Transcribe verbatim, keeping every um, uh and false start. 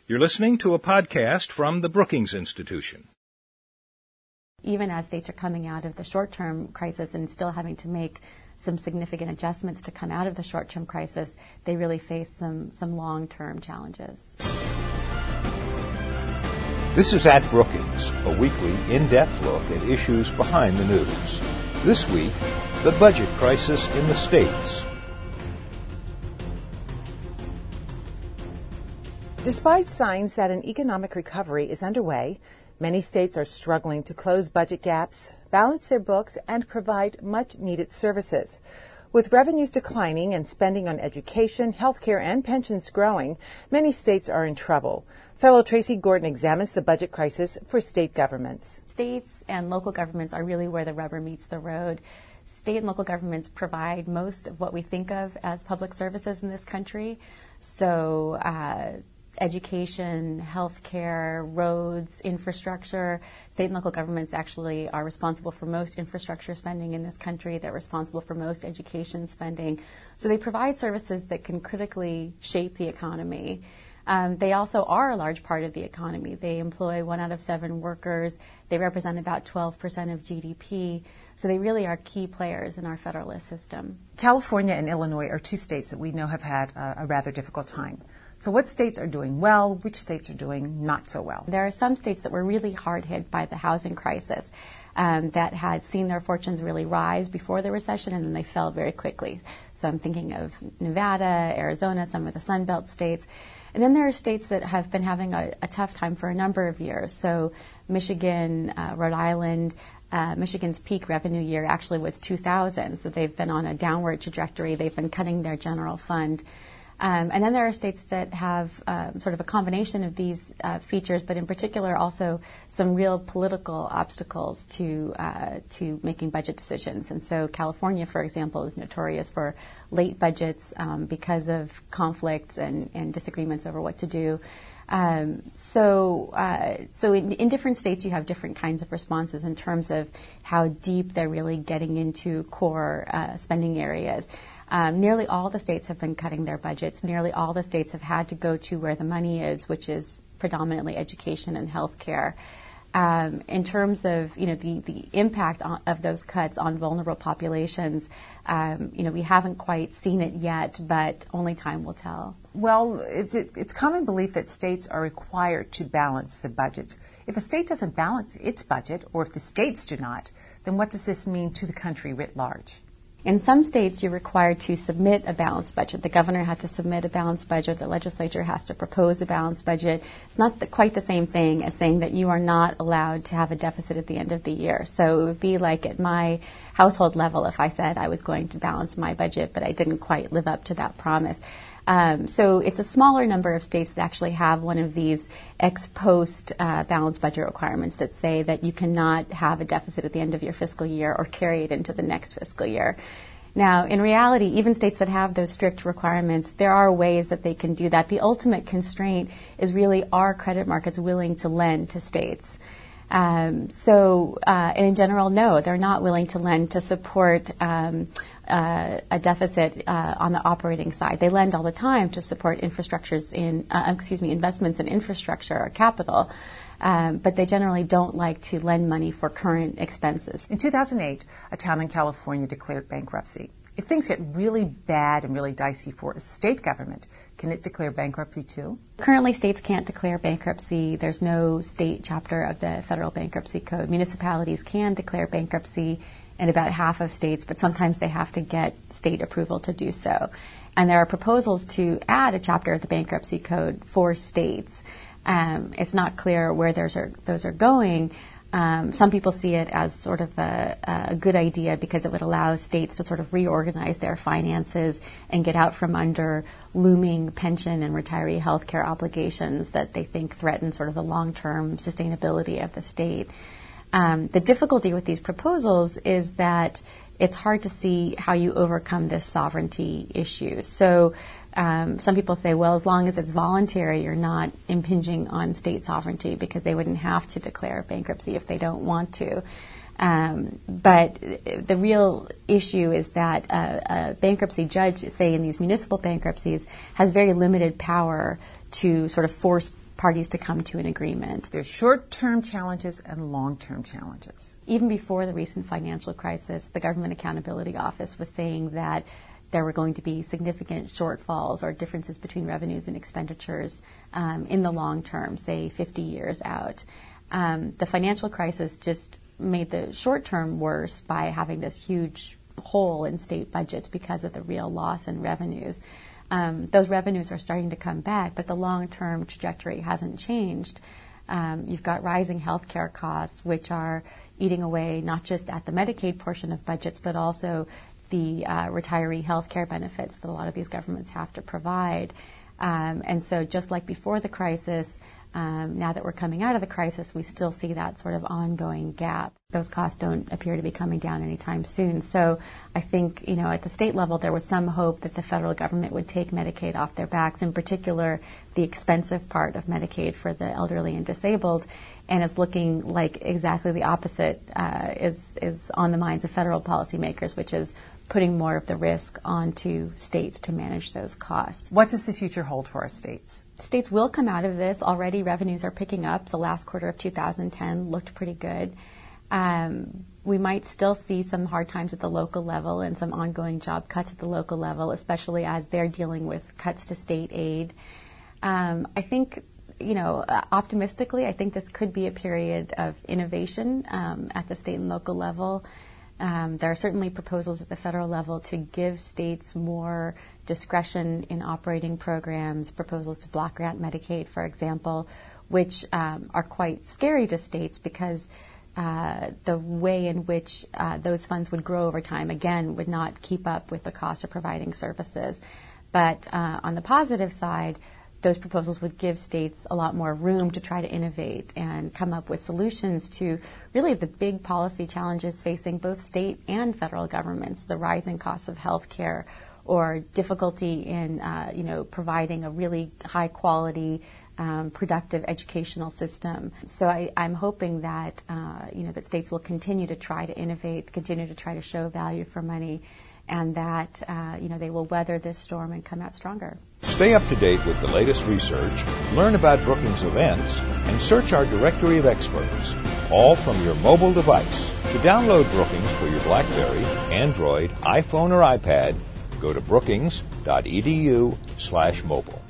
You're listening to a podcast from the Brookings Institution. Even as states are coming out of the short-term crisis and still having to make some significant adjustments to come out of the short-term crisis, they really face some, some long-term challenges. This is At Brookings, a weekly in-depth look at issues behind the news. This week, the budget crisis in the states. Despite signs that an economic recovery is underway, many states are struggling to close budget gaps, balance their books, and provide much-needed services. With revenues declining and spending on education, healthcare, and pensions growing, many states are in trouble. Fellow Tracy Gordon examines the budget crisis for state governments. States and local governments are really where the rubber meets the road. State and local governments provide most of what we think of as public services in this country. So, uh, education, healthcare, roads, infrastructure. State and local governments actually are responsible for most infrastructure spending in this country. They're responsible for most education spending. So they provide services that can critically shape the economy. Um, they also are a large part of the economy. They employ one out of seven workers. They represent about twelve percent of G D P. So they really are key players in our federalist system. California and Illinois are two states that we know have had a, a rather difficult time. So what states are doing well, which states are doing not so well? There are some states that were really hard hit by the housing crisis um, that had seen their fortunes really rise before the recession, and then they fell very quickly. So I'm thinking of Nevada, Arizona, some of the Sun Belt states. And then there are states that have been having a, a tough time for a number of years. So Michigan, uh, Rhode Island, uh, Michigan's peak revenue year actually was two thousand. So they've been on a downward trajectory. They've been cutting their general fund. Um, and then there are states that have uh, sort of a combination of these uh, features, but in particular also some real political obstacles to uh, to making budget decisions. And so California, for example, is notorious for late budgets um, because of conflicts and, and disagreements over what to do. Um, so uh, so in, in different states you have different kinds of responses in terms of how deep they're really getting into core uh, spending areas. Um, nearly all the states have been cutting their budgets. Nearly all the states have had to go to where the money is, which is predominantly education and healthcare. Um, in terms of, you know, the, the impact on, of those cuts on vulnerable populations, um, you know, we haven't quite seen it yet, but only time will tell. Well, it's, it's common belief that states are required to balance the budgets. If a state doesn't balance its budget, or if the states do not, then what does this mean to the country writ large? In some states, you're required to submit a balanced budget. The governor has to submit a balanced budget. The legislature has to propose a balanced budget. It's not the, quite the same thing as saying that you are not allowed to have a deficit at the end of the year. So it would be like at my household level if I said I was going to balance my budget, but I didn't quite live up to that promise. Um, so it's a smaller number of states that actually have one of these ex post uh, balanced budget requirements that say that you cannot have a deficit at the end of your fiscal year or carry it into the next fiscal year. Now, in reality, even states that have those strict requirements, there are ways that they can do that. The ultimate constraint is really, are credit markets willing to lend to states? Um, so, uh, and in general, no, they're not willing to lend to support um, uh, a deficit uh, on the operating side. They lend all the time to support infrastructures in, uh, excuse me, investments in infrastructure or capital, um, but they generally don't like to lend money for current expenses. In two thousand eight, a town in California declared bankruptcy. If things get really bad and really dicey for a state government, can it declare bankruptcy too? Currently, states can't declare bankruptcy. There's no state chapter of the Federal Bankruptcy Code. Municipalities can declare bankruptcy in about half of states, but sometimes they have to get state approval to do so. And there are proposals to add a chapter of the Bankruptcy Code for states. Um, it's not clear where those are, those are going. Um, some people see it as sort of a, a good idea because it would allow states to sort of reorganize their finances and get out from under looming pension and retiree health care obligations that they think threaten sort of the long-term sustainability of the state. Um, the difficulty with these proposals is that it's hard to see how you overcome this sovereignty issue. So Um, some people say, well, as long as it's voluntary, you're not impinging on state sovereignty because they wouldn't have to declare bankruptcy if they don't want to. Um, but the real issue is that a, a bankruptcy judge, say in these municipal bankruptcies, has very limited power to sort of force parties to come to an agreement. There's short-term challenges and long-term challenges. Even before the recent financial crisis, the Government Accountability Office was saying that there were going to be significant shortfalls or differences between revenues and expenditures um, in the long term, say fifty years out. Um, the financial crisis just made the short term worse by having this huge hole in state budgets because of the real loss in revenues. Um, those revenues are starting to come back, but the long-term trajectory hasn't changed. Um, you've got rising healthcare costs, which are eating away not just at the Medicaid portion of budgets, but also the uh, retiree healthcare benefits that a lot of these governments have to provide. Um, and so just like before the crisis, Um, now that we're coming out of the crisis, we still see that sort of ongoing gap. Those costs don't appear to be coming down anytime soon. So I think, you know, at the state level, there was some hope that the federal government would take Medicaid off their backs, in particular the expensive part of Medicaid for the elderly and disabled. And it's looking like exactly the opposite uh, is, is on the minds of federal policymakers, which is putting more of the risk onto states to manage those costs. What does the future hold for our states? States will come out of this. Already revenues are picking up. The last quarter of two thousand ten looked pretty good. Um, we might still see some hard times at the local level and some ongoing job cuts at the local level, especially as they're dealing with cuts to state aid. Um, I think, you know, uh, optimistically, I think this could be a period of innovation um, at the state and local level. Um, there are certainly proposals at the federal level to give states more discretion in operating programs, proposals to block grant Medicaid, for example, which um, are quite scary to states because uh, the way in which uh, those funds would grow over time, again, would not keep up with the cost of providing services. But uh, on the positive side, those proposals would give states a lot more room to try to innovate and come up with solutions to really the big policy challenges facing both state and federal governments, the rising costs of health care or difficulty in, uh, you know, providing a really high quality, um, productive educational system. So I, I'm hoping that, uh, you know, that states will continue to try to innovate, continue to try to show value for money, and that, uh, you know, they will weather this storm and come out stronger. Stay up to date with the latest research, learn about Brookings events, and search our directory of experts, all from your mobile device. To download Brookings for your BlackBerry, Android, iPhone, or iPad, go to brookings dot e d u slash mobile.